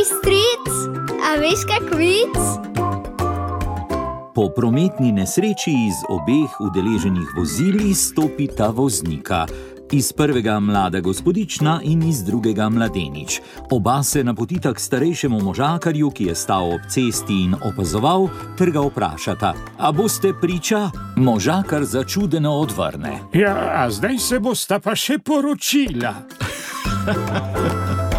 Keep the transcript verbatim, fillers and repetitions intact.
stric, a veš kak vic? Po prometni nesreči iz obeh udeleženih vozil stopita voznika. Iz prvega mlada gospodična in iz drugega mladenič. Oba se napotita k starejšemu možakarju, ki je stal ob cesti in opazoval, ter ga vprašata: a boste priča? Možakar začudeno odvrne: ja, a zdaj se bosta pa še poročila.